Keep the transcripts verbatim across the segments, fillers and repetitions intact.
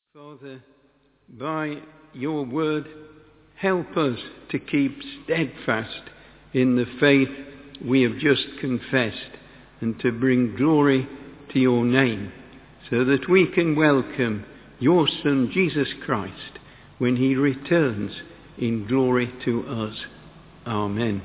Father, by your word, help us to keep steadfast in the faith we have just confessed and to bring glory to your name so that we can welcome your Son, Jesus Christ, when he returns in glory to us. Amen.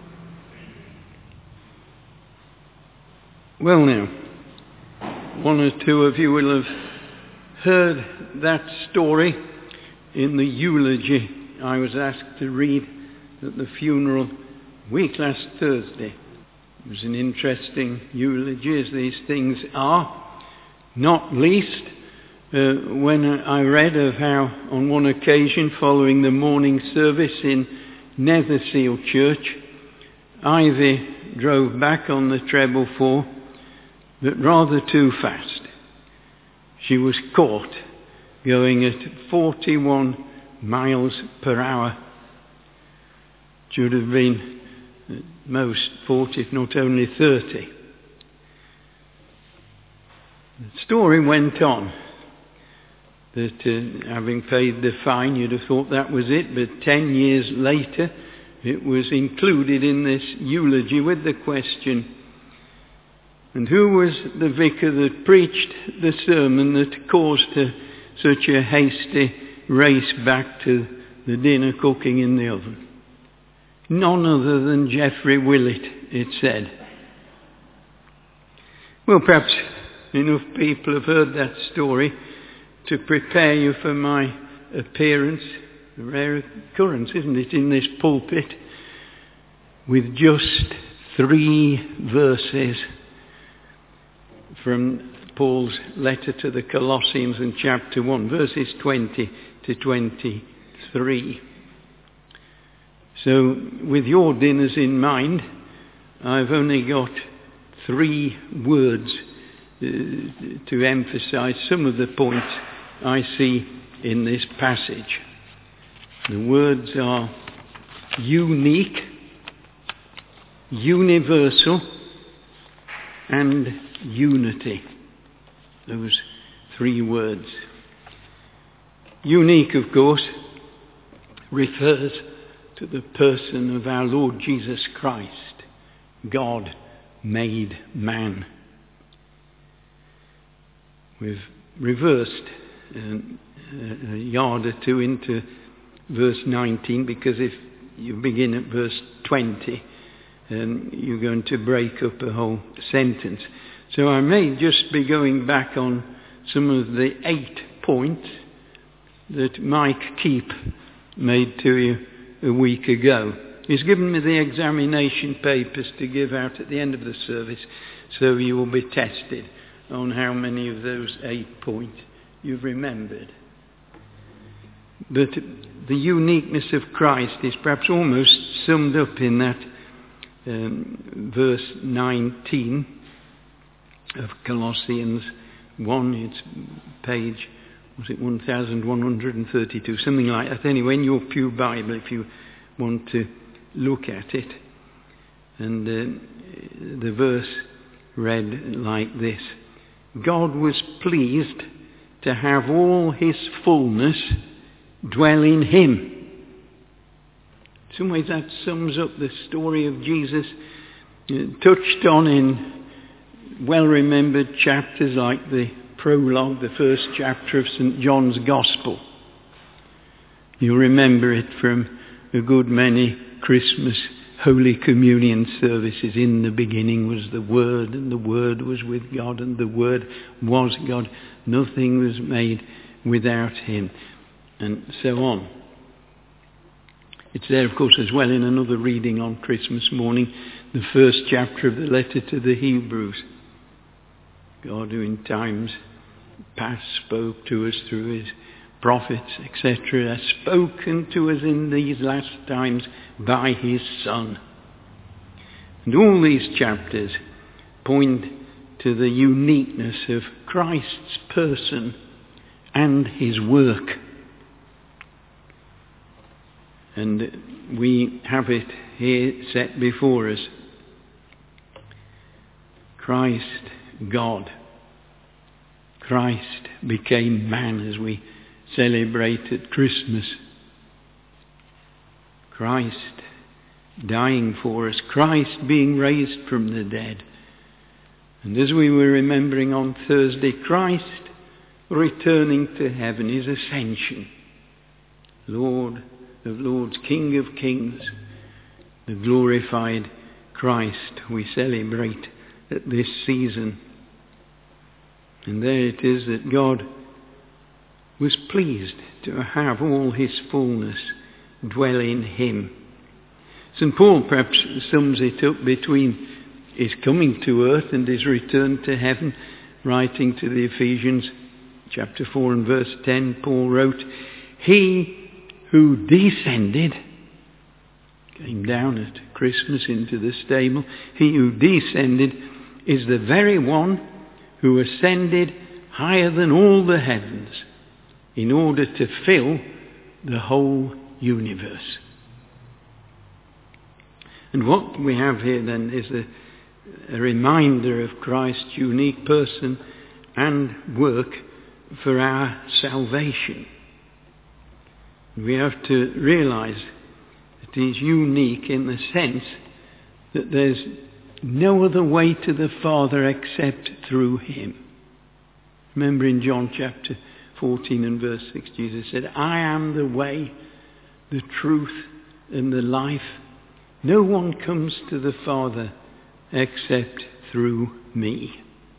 Well now, one or two of you will have heard that story in the eulogy I was asked to read at the funeral week last Thursday. It was an interesting eulogy, as these things are, not least uh, when I read of how on one occasion following the morning service in Netherseal Church, Ivy drove back on the treble four, but rather too fast. She was caught going at forty-one miles per hour. Should have been at most forty, if not only thirty. The story went on that uh, having paid the fine, you'd have thought that was it, but ten years later it was included in this eulogy with the question, and who was the vicar that preached the sermon that caused her such a hasty race back to the dinner cooking in the oven? None other than Geoffrey Willett, it said. Well, perhaps enough people have heard that story to prepare you for my appearance. A rare occurrence, isn't it, in this pulpit, with just three verses from Paul's letter to the Colossians in chapter one, verses twenty to twenty-three. So, with your dinners in mind, I've only got three words uh, to emphasize some of the points I see in this passage. The words are unique, universal, and unity. Those three words. Unique, of course, refers to the person of our Lord Jesus Christ, God made man. We've reversed a, a yard or two into verse nineteen, because if you begin at verse twenty, um, you're going to break up a whole sentence. So I may just be going back on some of the eight points that Mike Keep made to you a week ago. He's given me the examination papers to give out at the end of the service, so you will be tested on how many of those eight points you've remembered. But the uniqueness of Christ is perhaps almost summed up in that um, verse nineteen of Colossians one. It's page, was it one thousand one hundred thirty-two, something like that. Anyway, in your Pew Bible, if you want to look at it. And uh, the verse read like this: God was pleased to have all his fullness dwell in him. In some ways that sums up the story of Jesus, uh, touched on in well-remembered chapters like the prologue, the first chapter of Saint John's Gospel. You remember it from a good many Christmas Holy Communion services. In the beginning was the Word, and the Word was with God, and the Word was God. Nothing was made without him, and so on. It's there, of course, as well in another reading on Christmas morning, the first chapter of the letter to the Hebrews. God, who in times past spoke to us through his prophets, et cetera, has spoken to us in these last times by his Son. And all these chapters point to the uniqueness of Christ's person and his work. And we have it here set before us. Christ, God. Christ became man, as we celebrate at Christmas. Christ dying for us, Christ being raised from the dead. And as we were remembering on Thursday, Christ returning to heaven, his ascension. Lord of lords, King of kings, the glorified Christ we celebrate at this season. And there it is that God was pleased to have all his fullness dwell in him. Saint Paul perhaps sums it up between his coming to earth and his return to heaven, writing to the Ephesians chapter four and verse ten. Paul wrote, "He who descended," came down at Christmas into the stable, "he who descended is the very one who ascended higher than all the heavens in order to fill the whole universe." And what we have here then is a, a reminder of Christ's unique person and work for our salvation. We have to realize that he's unique in the sense that there's no other way to the Father except through him. Remember in John chapter fourteen and verse six, Jesus said, "I am the way, the truth and the life. No one comes to the Father except through me."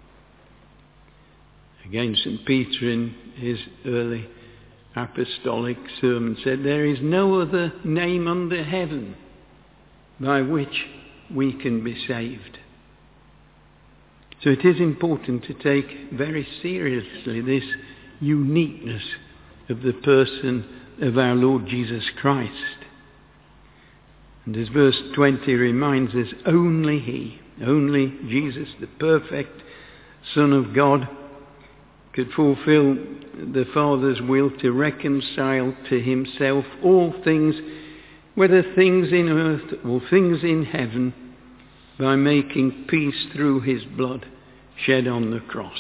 Again, Saint Peter in his early apostolic sermon said, "There is no other name under heaven by which we can be saved." So it is important to take very seriously this uniqueness of the person of our Lord Jesus Christ. And as verse twenty reminds us, only he, only Jesus, the perfect Son of God, could fulfill the Father's will to reconcile to himself all things, whether things in earth or things in heaven, by making peace through his blood shed on the cross.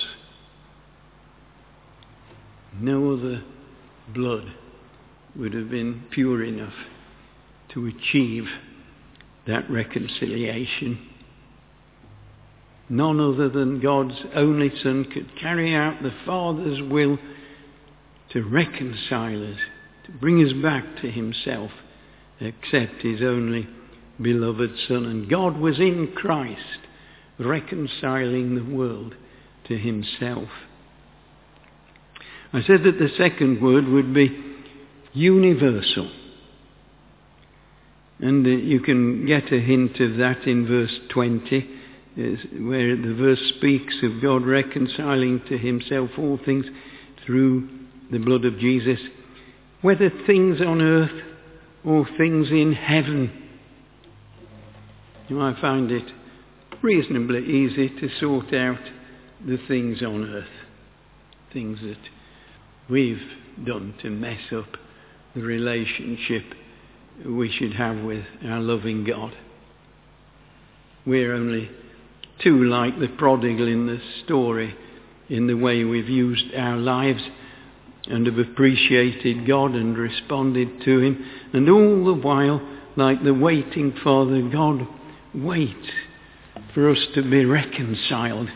No other blood would have been pure enough to achieve that reconciliation. None other than God's only Son could carry out the Father's will to reconcile us, to bring us back to himself, except his only beloved Son. And God was in Christ, reconciling the world to himself. I said that the second word would be universal. And uh, you can get a hint of that in verse twenty, is where the verse speaks of God reconciling to himself all things through the blood of Jesus, whether things on earth or things in heaven. You might find it reasonably easy to sort out the things on earth, things that we've done to mess up the relationship we should have with our loving God. We're only too like the prodigal in the story in the way we've used our lives and have appreciated God and responded to him, and all the while, like the waiting Father, God waits for us to be reconciled.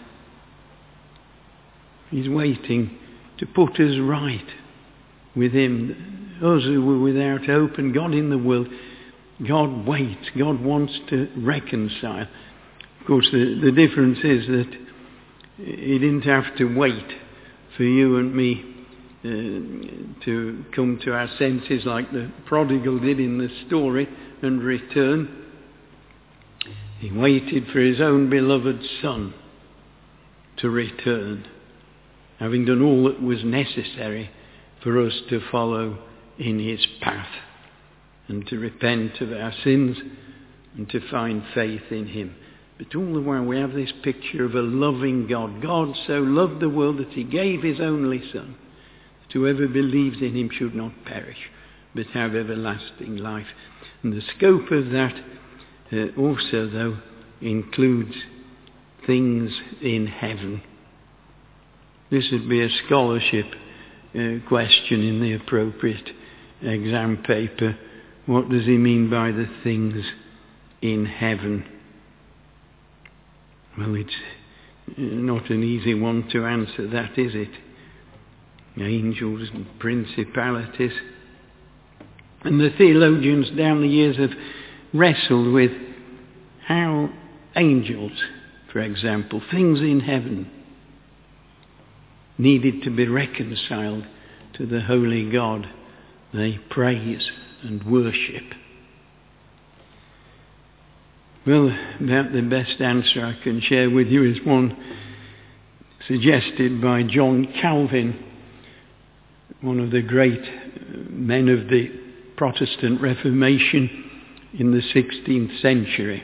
He's waiting to put us right with him. Us who were without hope and God in the world, God waits. God wants to reconcile. Of course, the, the difference is that he didn't have to wait for you and me uh, to come to our senses like the prodigal did in the story and return. He waited for his own beloved Son to return, having done all that was necessary for us to follow in his path and to repent of our sins and to find faith in him. But all the while we have this picture of a loving God. God so loved the world that he gave his only Son, that whoever believes in him should not perish, but have everlasting life. And the scope of that uh, also, though, includes things in heaven. This would be a scholarship uh, question in the appropriate exam paper. What does he mean by the things in heaven? Well, it's not an easy one to answer that, is it? Angels and principalities. And the theologians down the years have wrestled with how angels, for example, things in heaven, needed to be reconciled to the holy God they praise and worship. Well, about the best answer I can share with you is one suggested by John Calvin, one of the great men of the Protestant Reformation in the sixteenth century.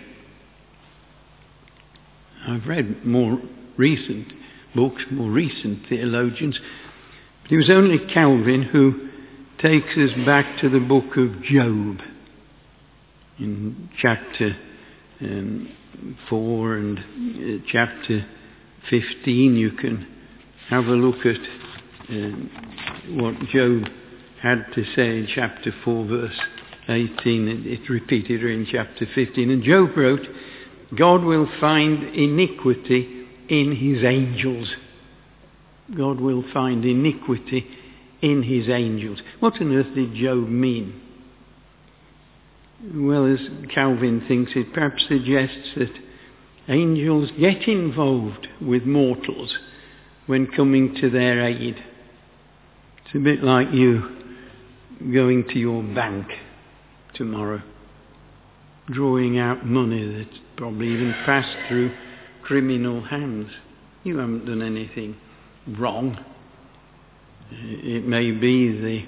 I've read more recent books, more recent theologians, but it was only Calvin who takes us back to the book of Job in chapter um, four and uh, chapter fifteen. You can have a look at uh, what Job had to say in chapter four verse eighteen. It, it's repeated in chapter fifteen. And Job wrote, God will find iniquity in his angels. God will find iniquity in his angels. What on earth did Job mean? Well, as Calvin thinks, it perhaps suggests that angels get involved with mortals when coming to their aid. It's a bit like you going to your bank tomorrow, drawing out money that's probably even passed through criminal hands. You haven't done anything wrong. It may be the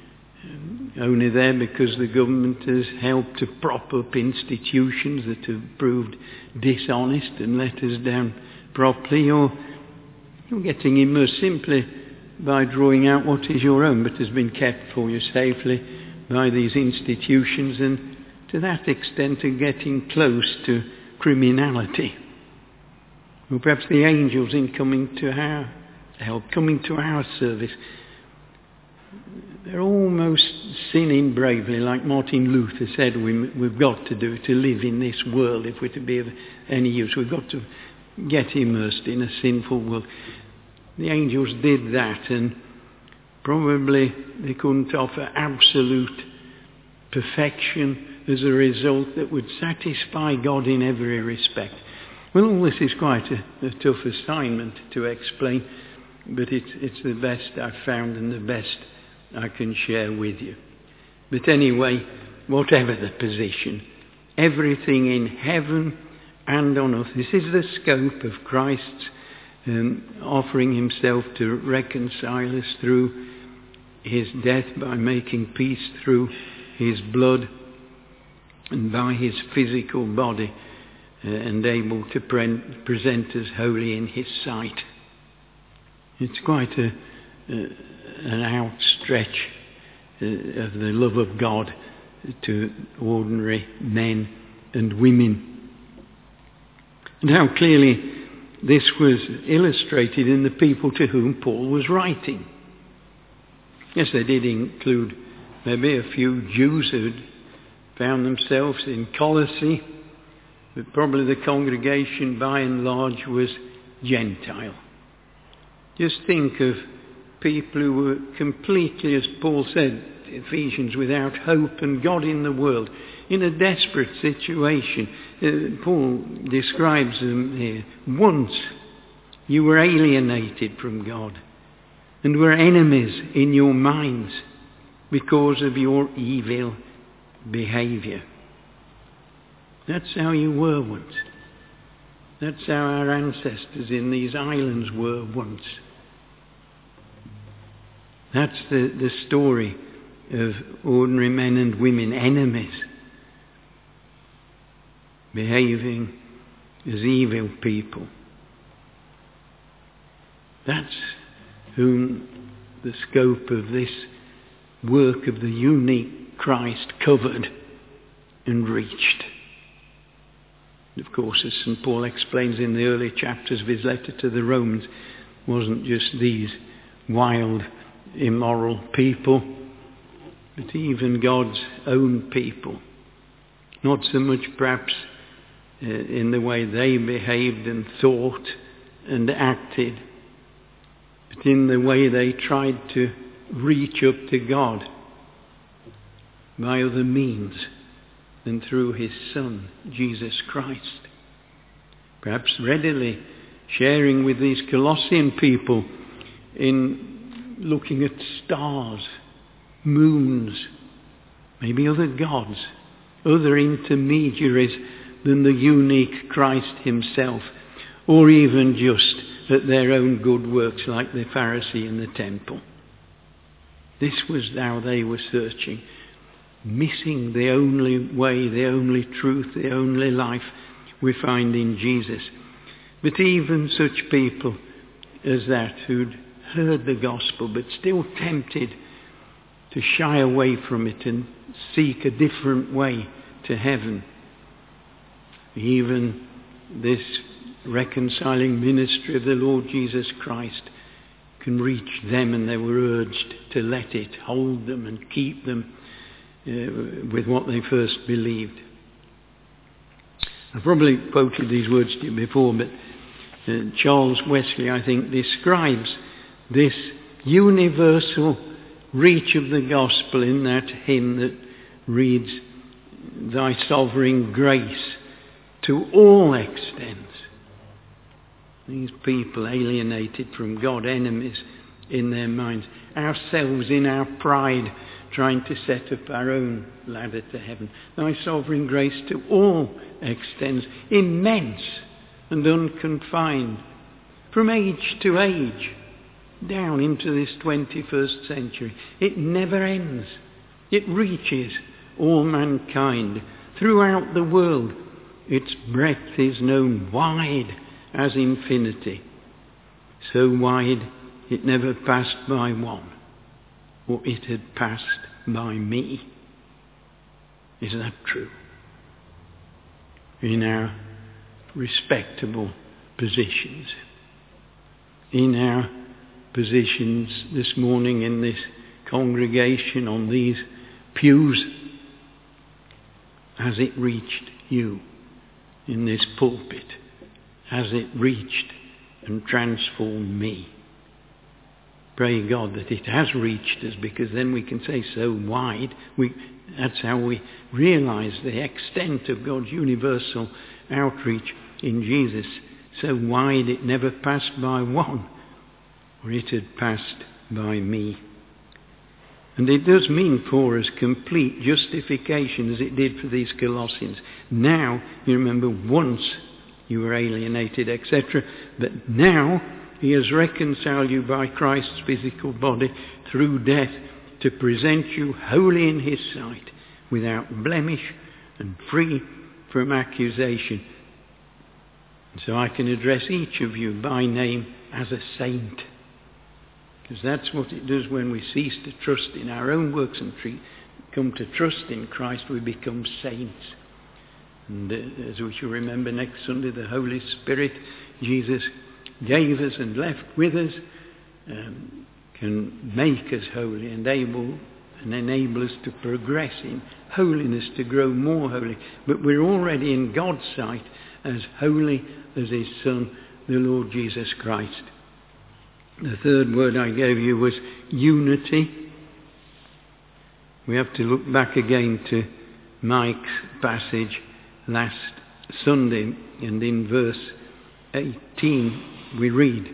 only there because the government has helped to prop up institutions that have proved dishonest and let us down properly, or you're getting immersed simply by drawing out what is your own but has been kept for you safely by these institutions, and to that extent are getting close to criminality. Or perhaps the angels in coming to our help, coming to our service, they're almost sinning bravely, like Martin Luther said we, we've got to do to live in this world if we're to be of any use. We've got to get immersed in a sinful world. The angels did that, and probably they couldn't offer absolute perfection as a result that would satisfy God in every respect. Well, all this is quite a, a tough assignment to explain, but it's, it's the best I've found and the best I can share with you. But anyway, whatever the position, everything in heaven and on earth, this is the scope of Christ's um, offering himself to reconcile us through his death by making peace through his blood and by his physical body, uh, and able to pre- present us holy in his sight. It's quite a, a, an outstretch uh, of the love of God to ordinary men and women. And how clearly this was illustrated in the people to whom Paul was writing. Yes, they did include maybe a few Jews who had found themselves in Colossae, but probably the congregation by and large was Gentile. Just think of people who were completely, as Paul said, Ephesians, without hope and God in the world, in a desperate situation. Uh, Paul describes them here. Once you were alienated from God and were enemies in your minds because of your evil behaviour. That's how you were once. That's how our ancestors in these islands were once. That's the, the story of ordinary men and women, enemies, behaving as evil people. That's whom the scope of this work of the unique Christ covered and reached. Of course, as Saint Paul explains in the early chapters of his letter to the Romans, wasn't just these wild immoral people, but even God's own people. Not so much perhaps uh, in the way they behaved and thought and acted, but in the way they tried to reach up to God by other means than through his Son, Jesus Christ. Perhaps readily sharing with these Colossian people in looking at stars, moons, maybe other gods, other intermediaries than the unique Christ himself, or even just at their own good works like the Pharisee in the temple. This was how they were searching, missing the only way, the only truth, the only life we find in Jesus. But even such people as that who'd heard the gospel but still tempted to shy away from it and seek a different way to heaven. Even this reconciling ministry of the Lord Jesus Christ can reach them, and they were urged to let it hold them and keep them uh, with what they first believed. I've probably quoted these words to you before, but uh, Charles Wesley, I think, describes this universal reach of the gospel in that hymn that reads, "Thy sovereign grace to all extends." These people alienated from God, enemies in their minds, ourselves in our pride trying to set up our own ladder to heaven. Thy sovereign grace to all extends, immense and unconfined, from age to age, down into this twenty-first century. It never ends. It reaches all mankind throughout the world. Its breadth is known wide as infinity, so wide it never passed by one, or it had passed by me. Is that true? In our respectable positions, in our positions this morning in this congregation, on these pews, has it reached you in this pulpit? Has it reached and transformed me? Pray God that it has reached us, because then we can say so wide. We, that's how we realise the extent of God's universal outreach in Jesus. So wide it never passed by one, or it had passed by me. And it does mean for us complete justification, as it did for these Colossians. Now, you remember, once you were alienated, et cetera. But now he has reconciled you by Christ's physical body through death to present you holy in his sight, without blemish and free from accusation. And so I can address each of you by name as a saint. Because that's what it does when we cease to trust in our own works and treat, come to trust in Christ, we become saints. And uh, as we shall remember next Sunday, the Holy Spirit Jesus gave us and left with us um, can make us holy and able and enable us to progress in holiness, to grow more holy. But we're already in God's sight as holy as his Son, the Lord Jesus Christ. The third word I gave you was unity. We have to look back again to Mike's passage last Sunday, and in verse eighteen we read,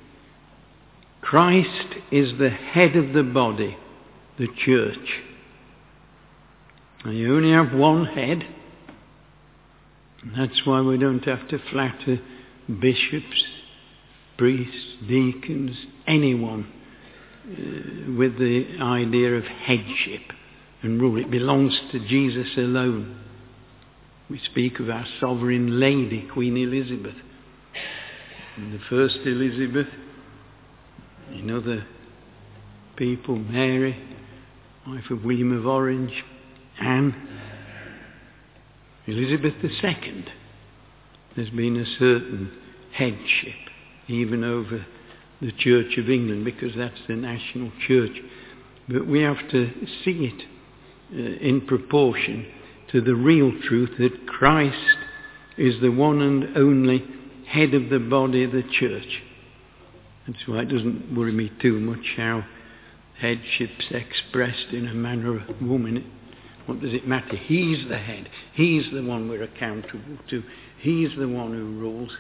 Christ is the head of the body, the church. And you only have one head, and that's why we don't have to flatter bishops, priests, deacons, anyone uh, with the idea of headship and rule. It belongs to Jesus alone. We speak of our sovereign lady, Queen Elizabeth. And the first Elizabeth, in other people, Mary, wife of William of Orange, Anne, Elizabeth the Second. There's been a certain headship, even over the Church of England, because that's the national church. But we have to see it uh, in proportion to the real truth that Christ is the one and only head of the body of the church. That's why it doesn't worry me too much how headship's expressed in a manner of woman. What does it matter? He's the head. He's the one we're accountable to. He's the one who rules.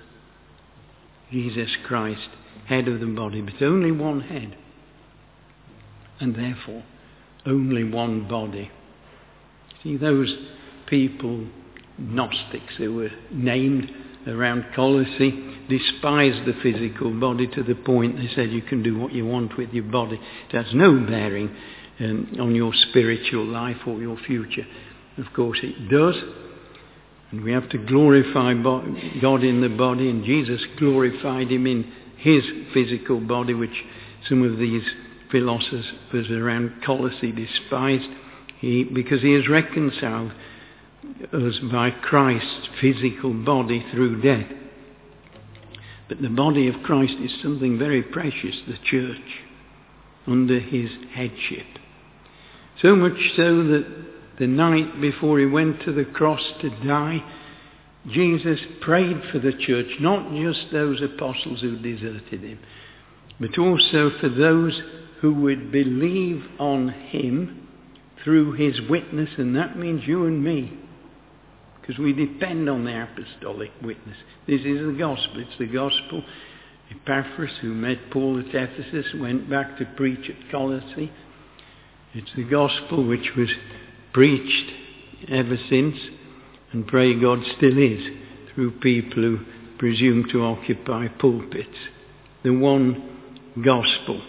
Jesus Christ, head of the body, but only one head. And therefore, only one body. See, those people, Gnostics who were named around Colossae, despised the physical body to the point they said you can do what you want with your body. It has no bearing um, on your spiritual life or your future. Of course it does. And we have to glorify God in the body, and Jesus glorified him in his physical body, which some of these philosophers around Colossae despised, he, because he has reconciled us by Christ's physical body through death. But the body of Christ is something very precious, the church, under his headship. So much so that the night before he went to the cross to die, Jesus prayed for the church, not just those apostles who deserted him, but also for those who would believe on him through his witness, and that means you and me, because we depend on the apostolic witness. This is the gospel. It's the gospel. Epaphras, who met Paul at Ephesus, went back to preach at Colossae. It's the gospel which was preached ever since, and pray God still is, through people who presume to occupy pulpits. The one gospel.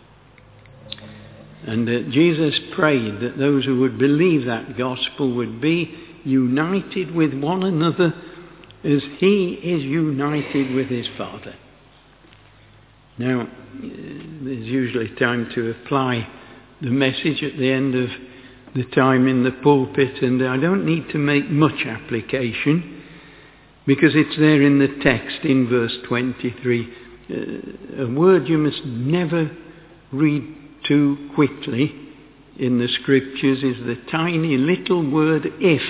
And uh, Jesus prayed that those who would believe that gospel would be united with one another as he is united with his Father. Now, there's usually time to apply the message at the end of the time in the pulpit, and I don't need to make much application because it's there in the text in verse twenty-three. Uh, a word you must never read too quickly in the scriptures is the tiny little word if.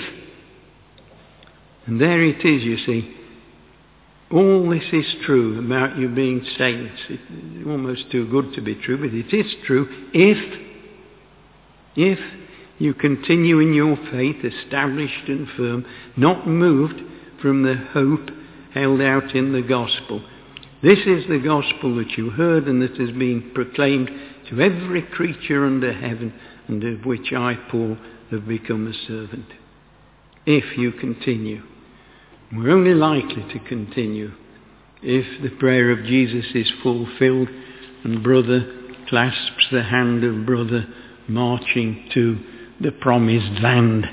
And there it is, you see. All this is true about you being saints. It's almost too good to be true, but it is true if, if you continue in your faith, established and firm, not moved from the hope held out in the gospel. This is the gospel that you heard and that has been proclaimed to every creature under heaven, and of which I, Paul, have become a servant. If you continue. We're only likely to continue if the prayer of Jesus is fulfilled and brother clasps the hand of brother marching to the promised land.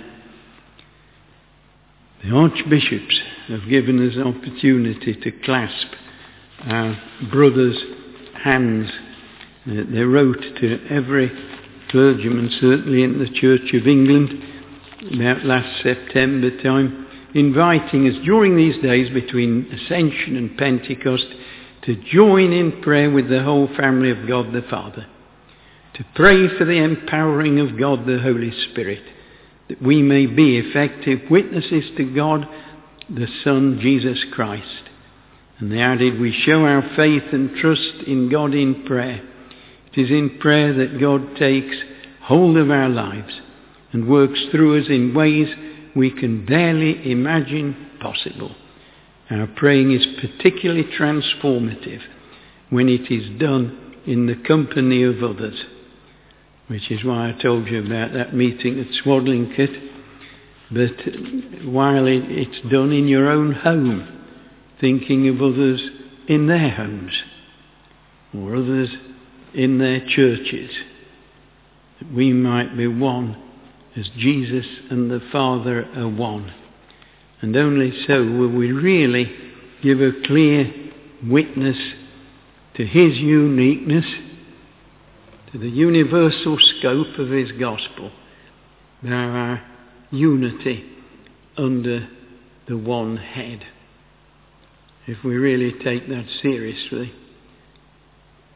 The archbishops have given us an opportunity to clasp our brothers' hands. Uh, they wrote to every clergyman, certainly in the Church of England, about last September time, inviting us during these days between Ascension and Pentecost to join in prayer with the whole family of God the Father, to pray for the empowering of God the Holy Spirit, that we may be effective witnesses to God the Son, Jesus Christ. And they added, we show our faith and trust in God in prayer. It is in prayer that God takes hold of our lives and works through us in ways we can barely imagine possible. Our praying is particularly transformative when it is done in the company of others, which is why I told you about that meeting at Swadlincote. But while it, it's done in your own home, thinking of others in their homes or others in their churches, that we might be one as Jesus and the Father are one. And only so will we really give a clear witness to his uniqueness, to the universal scope of his gospel, by our unity under the one head. If we really take that seriously,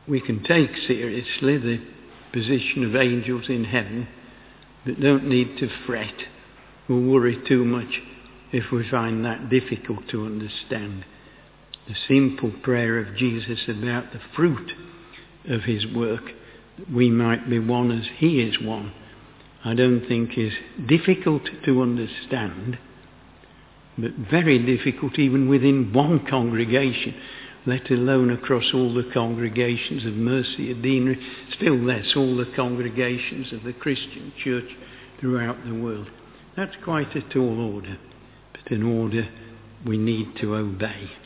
we can take seriously the position of angels in heaven, but don't need to fret or worry too much if we find that difficult to understand. The simple prayer of Jesus about the fruit of his work, that we might be one as he is one, I don't think is difficult to understand, but very difficult even within one congregation, let alone across all the congregations of Mercy, a deanery, still less all the congregations of the Christian church throughout the world. That's quite a tall order, but an order we need to obey.